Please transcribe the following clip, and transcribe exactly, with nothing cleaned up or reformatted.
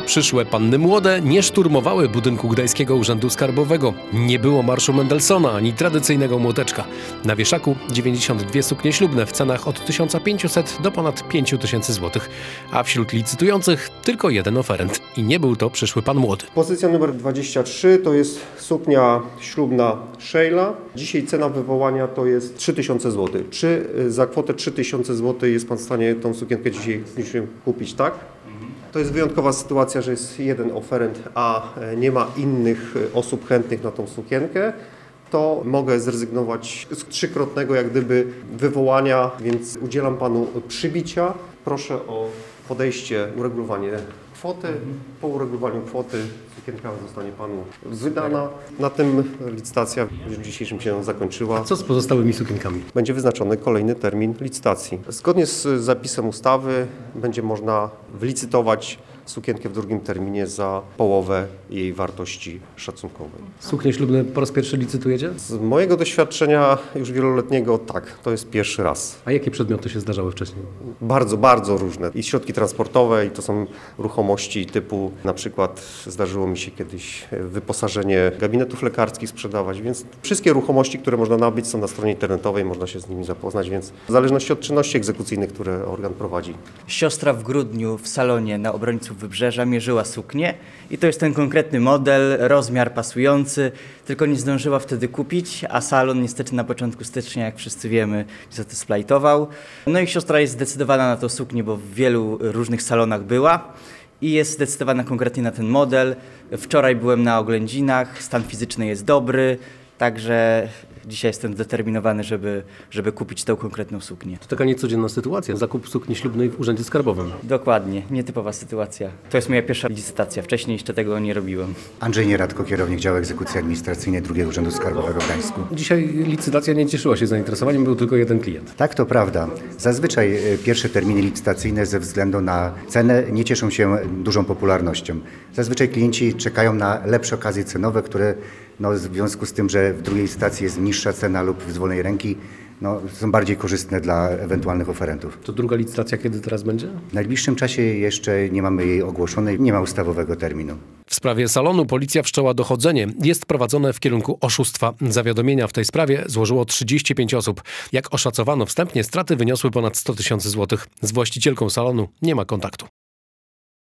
Przyszłe panny młode nie szturmowały budynku Gdańskiego Urzędu Skarbowego. Nie było marszu Mendelssohna ani tradycyjnego młoteczka. Na wieszaku dziewięćdziesiąt dwie suknie ślubne w cenach od tysiąc pięćset do ponad pięć tysięcy złotych. A wśród licytujących tylko jeden oferent. I nie był to przyszły pan młody. Pozycja numer dwadzieścia trzy to jest suknia ślubna Sheila. Dzisiaj cena wywołania to jest trzy tysiące złotych. Czy za kwotę trzy tysiące złotych jest pan w stanie tą sukienkę dzisiaj kupić, tak? To jest wyjątkowa sytuacja, że jest jeden oferent, a nie ma innych osób chętnych na tą sukienkę. To mogę zrezygnować z trzykrotnego jak gdyby wywołania, więc udzielam panu przybicia. Proszę o podejście, uregulowanie kwoty. Po uregulowaniu kwoty sukienka zostanie panu wydana. Na tym licytacja w dniu dzisiejszym się zakończyła. A co z pozostałymi sukienkami? Będzie wyznaczony kolejny termin licytacji. Zgodnie z zapisem ustawy będzie można wylicytować sukienkę w drugim terminie za połowę jej wartości szacunkowej. Suknie ślubne po raz pierwszy licytujecie? Z mojego doświadczenia już wieloletniego tak, to jest pierwszy raz. A jakie przedmioty się zdarzały wcześniej? Bardzo, bardzo różne. I środki transportowe, i to są ruchomości typu, na przykład zdarzyło mi się kiedyś wyposażenie gabinetów lekarskich sprzedawać, więc wszystkie ruchomości, które można nabyć, są na stronie internetowej, można się z nimi zapoznać, więc w zależności od czynności egzekucyjnych, które organ prowadzi. Siostra w grudniu w salonie na Obrońców Wybrzeża mierzyła suknię i to jest ten konkretny model, rozmiar pasujący, tylko nie zdążyła wtedy kupić, a salon niestety na początku stycznia, jak wszyscy wiemy, zatysplajtował. No i siostra jest zdecydowana na tą suknię, bo w wielu różnych salonach była i jest zdecydowana konkretnie na ten model. Wczoraj byłem na oględzinach, stan fizyczny jest dobry, także dzisiaj jestem zdeterminowany, żeby, żeby kupić tę konkretną suknię. To taka niecodzienna sytuacja, zakup sukni ślubnej w Urzędzie Skarbowym. Dokładnie, nietypowa sytuacja. To jest moja pierwsza licytacja, wcześniej jeszcze tego nie robiłem. Andrzej Nieradko, kierownik działu egzekucji administracyjnej drugiego Urzędu Skarbowego w Gdańsku. Dzisiaj licytacja nie cieszyła się zainteresowaniem, był tylko jeden klient. Tak, to prawda. Zazwyczaj pierwsze terminy licytacyjne ze względu na cenę nie cieszą się dużą popularnością. Zazwyczaj klienci czekają na lepsze okazje cenowe, które no, w związku z tym, że w drugiej licytacji jest niższa cena lub z wolnej ręki, no, są bardziej korzystne dla ewentualnych oferentów. To druga licytacja kiedy teraz będzie? W najbliższym czasie jeszcze nie mamy jej ogłoszonej, nie ma ustawowego terminu. W sprawie salonu policja wszczęła dochodzenie. Jest prowadzone w kierunku oszustwa. Zawiadomienia w tej sprawie złożyło trzydzieści pięć osób. Jak oszacowano wstępnie, straty wyniosły ponad sto tysięcy złotych. Z właścicielką salonu nie ma kontaktu.